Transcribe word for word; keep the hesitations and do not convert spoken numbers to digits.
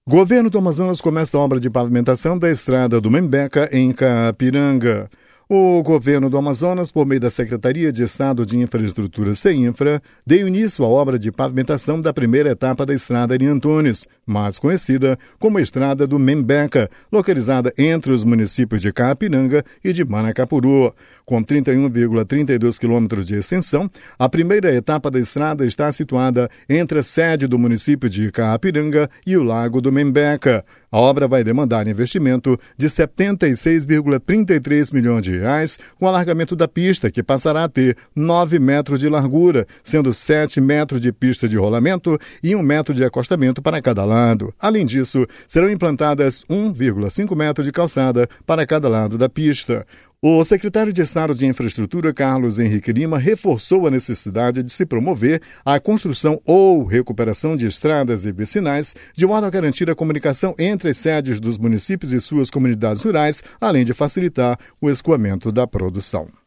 Governo do Amazonas começa a obra de pavimentação da estrada do Membeca, em Caapiranga. O governo do Amazonas, por meio da Secretaria de Estado de Infraestrutura, CEINFRA, deu início à obra de pavimentação da primeira etapa da estrada Ari Antunes, mais conhecida como Estrada do Membeca, localizada entre os municípios de Caapiranga e de Manacapuru. Com trinta e um vírgula trinta e dois quilômetros de extensão, a primeira etapa da estrada está situada entre a sede do município de Caapiranga e o Lago do Membeca. A obra vai demandar investimento de setenta e seis vírgula trinta e três milhões de reais, com o alargamento da pista, que passará a ter nove metros de largura, sendo sete metros de pista de rolamento e um metro de acostamento para cada lado. Além disso, serão implantadas um vírgula cinco metros de calçada para cada lado da pista. O secretário de Estado de Infraestrutura, Carlos Henrique Lima, reforçou a necessidade de se promover a construção ou recuperação de estradas e vicinais, de modo a garantir a comunicação entre as sedes dos municípios e suas comunidades rurais, além de facilitar o escoamento da produção.